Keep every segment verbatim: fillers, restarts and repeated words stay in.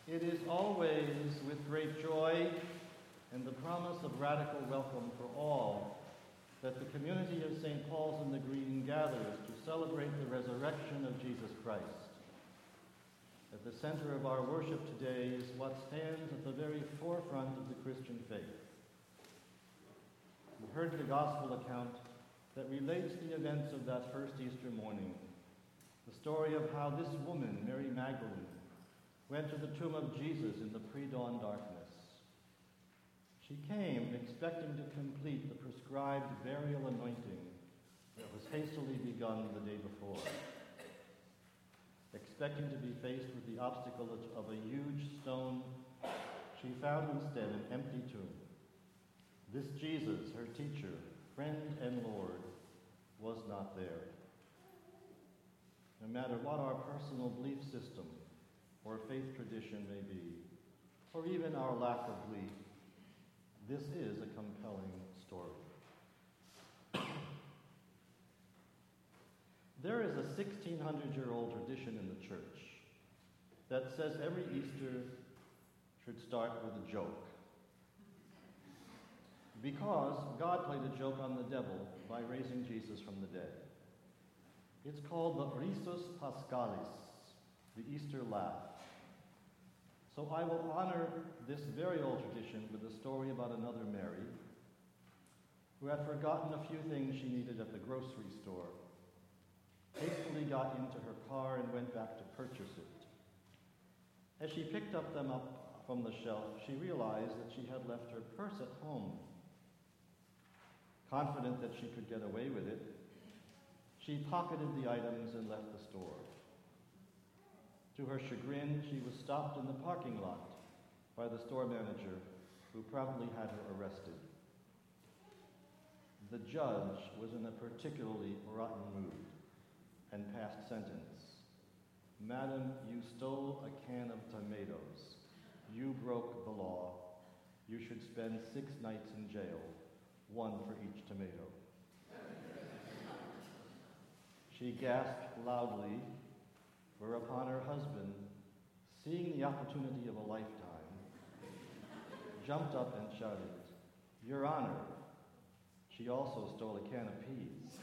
It is always with great joy and the promise of radical welcome for all that the community of Saint Paul's in the Green gathers to celebrate the resurrection of Jesus Christ. At the center of our worship today is what stands at the very forefront of the Christian faith. We heard the gospel account that relates the events of that first Easter morning, the story of how this woman, Mary Magdalene, went to the tomb of Jesus in the pre-dawn darkness. She came expecting to complete the prescribed burial anointing that was hastily begun the day before, expecting to be faced with the obstacle of a huge stone. She found instead an empty tomb. This Jesus, her teacher, friend, and Lord, was not there. No matter what our personal belief system or faith tradition may be, or even our lack of belief, this is a compelling story. There is a sixteen hundred year old tradition in the church that says every Easter should start with a joke, because God played a joke on the devil by raising Jesus from the dead. It's called the Risus Paschalis, the Easter laugh. So I will honor this very old tradition with a story about another Mary who had forgotten a few things she needed at the grocery store, hastily got into her car and went back to purchase it. As she picked up them up from the shelf, she realized that she had left her purse at home. Confident that she could get away with it, she pocketed the items and left the store. To her chagrin, she was stopped in the parking lot by the store manager, who promptly had her arrested. The judge was in a particularly rotten mood and passed sentence. Madam, you stole a can of tomatoes. You broke the law. You should spend six nights in jail, one for each tomato. She gasped loudly, whereupon her husband, seeing the opportunity of a lifetime, jumped up and shouted, "Your Honor, she also stole a can of peas."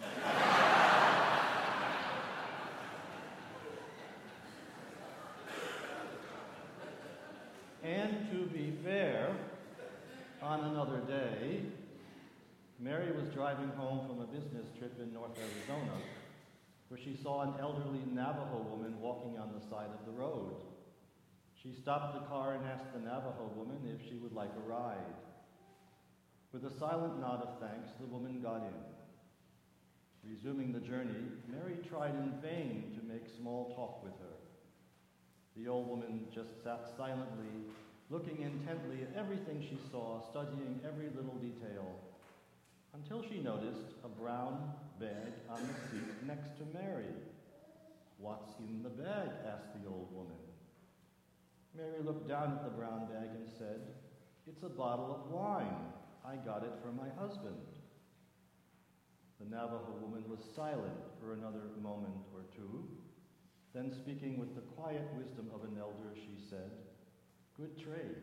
And to be fair, on another day, Mary was driving home from a business trip in North Arizona, where she saw an elderly Navajo woman walking on the side of the road. She stopped the car and asked the Navajo woman if she would like a ride. With a silent nod of thanks, the woman got in. Resuming the journey, Mary tried in vain to make small talk with her. The old woman just sat silently, looking intently at everything she saw, studying every little detail, until she noticed a brown bag on the seat next to Mary. "What's in the bag?" asked the old woman. Mary looked down at the brown bag and said, "It's a bottle of wine. I got it for my husband." The Navajo woman was silent for another moment or two. Then, speaking with the quiet wisdom of an elder, she said, "Good trade."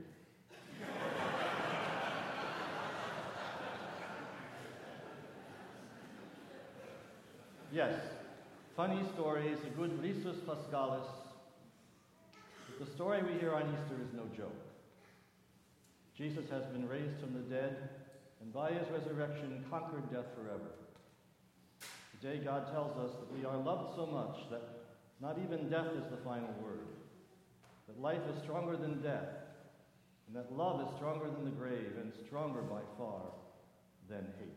Yes, funny stories, a good risus paschalis. But the story we hear on Easter is no joke. Jesus has been raised from the dead, and by his resurrection conquered death forever. Today God tells us that we are loved so much that not even death is the final word, that life is stronger than death, and that love is stronger than the grave and stronger by far than hate.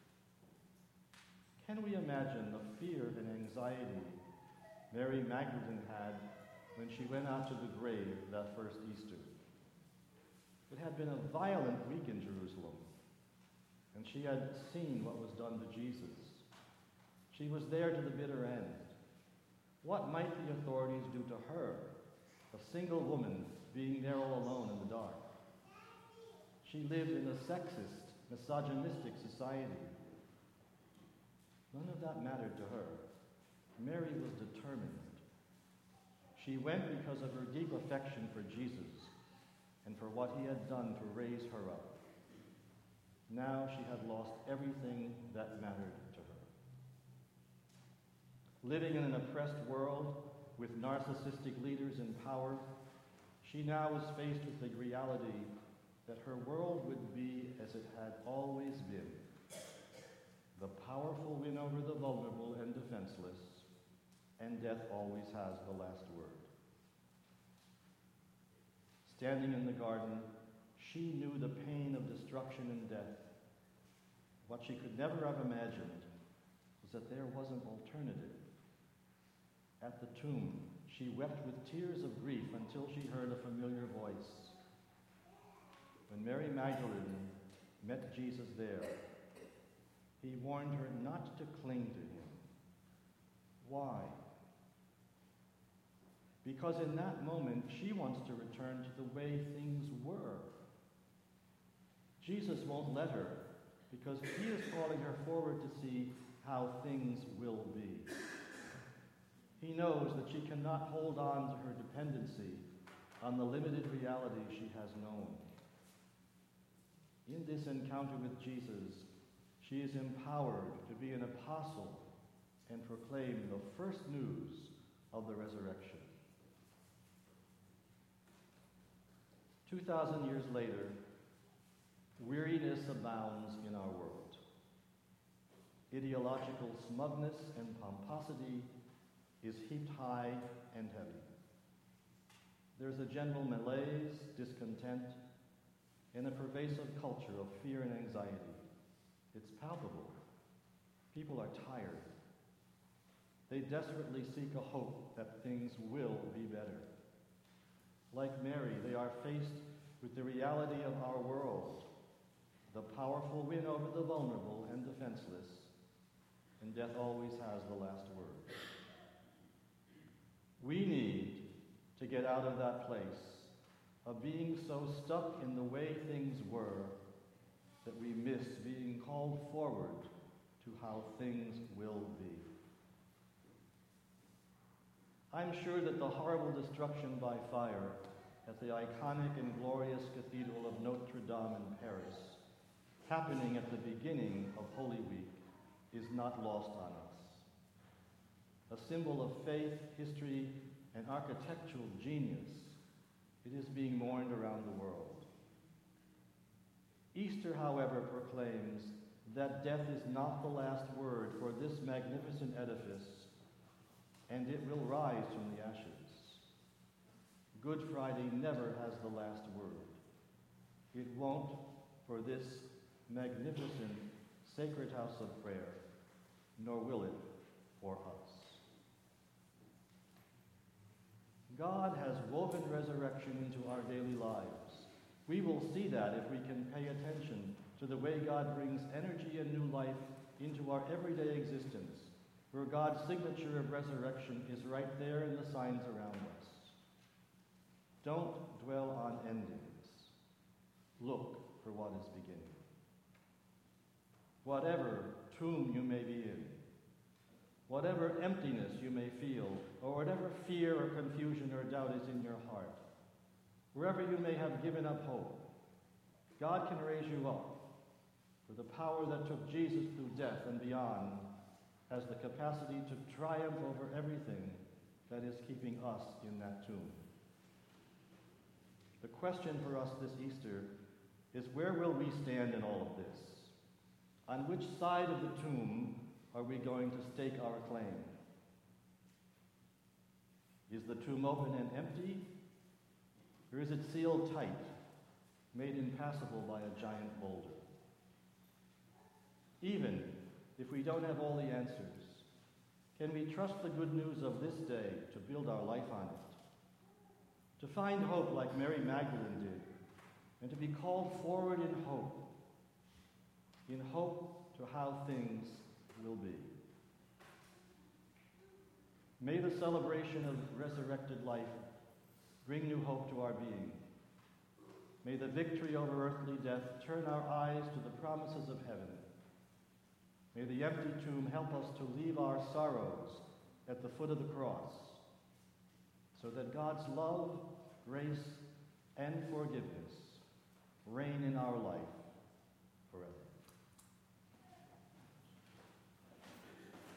Can we imagine the fear and anxiety Mary Magdalene had when she went out to the grave that first Easter? It had been a violent week in Jerusalem, and she had seen what was done to Jesus. She was there to the bitter end. What might the authorities do to her, a single woman being there all alone in the dark? She lived in a sexist, misogynistic society. None of that mattered to her. Mary was determined. She went because of her deep affection for Jesus and for what he had done to raise her up. Now she had lost everything that mattered to her. Living in an oppressed world with narcissistic leaders in power, she now was faced with the reality that her world would be as it had always been. The powerful win over the vulnerable and defenseless, and death always has the last word. Standing in the garden, she knew the pain of destruction and death. What she could never have imagined was that there was an alternative. At the tomb, she wept with tears of grief until she heard a familiar voice. When Mary Magdalene met Jesus there, he warned her not to cling to him. Why? Because in that moment, she wants to return to the way things were. Jesus won't let her, because he is calling her forward to see how things will be. He knows that she cannot hold on to her dependency on the limited reality she has known. In this encounter with Jesus, she is empowered to be an apostle and proclaim the first news of the resurrection. Two thousand years later, weariness abounds in our world. Ideological smugness and pomposity is heaped high and heavy. There's a general malaise, discontent, and a pervasive culture of fear and anxiety. It's palpable. People are tired. They desperately seek a hope that things will be better. Like Mary, they are faced with the reality of our world. The powerful win over the vulnerable and defenseless, and death always has the last word. We need to get out of that place of being so stuck in the way things were that we miss being called forward to how things will be. I'm sure that the horrible destruction by fire at the iconic and glorious Cathedral of Notre Dame in Paris, happening at the beginning of Holy Week, is not lost on us. A symbol of faith, history, and architectural genius, it is being mourned around the world. Easter, however, proclaims that death is not the last word for this magnificent edifice, and it will rise from the ashes. Good Friday never has the last word. It won't for this magnificent sacred house of prayer, nor will it for us. God has woven resurrection into our daily lives. We will see that if we can pay attention to the way God brings energy and new life into our everyday existence, where God's signature of resurrection is right there in the signs around us. Don't dwell on endings. Look for what is beginning. Whatever tomb you may be in, whatever emptiness you may feel, or whatever fear or confusion or doubt is in your heart, wherever you may have given up hope, God can raise you up, for the power that took Jesus through death and beyond has the capacity to triumph over everything that is keeping us in that tomb. The question for us this Easter is, where will we stand in all of this? On which side of the tomb are we going to stake our claim? Is the tomb open and empty, or is it sealed tight, made impassable by a giant boulder? Even if we don't have all the answers, can we trust the good news of this day to build our life on it? To find hope like Mary Magdalene did, and to be called forward in hope, in hope to how things will be. May the celebration of resurrected life bring new hope to our being. May the victory over earthly death turn our eyes to the promises of heaven. May the empty tomb help us to leave our sorrows at the foot of the cross, so that God's love, grace, and forgiveness reign in our life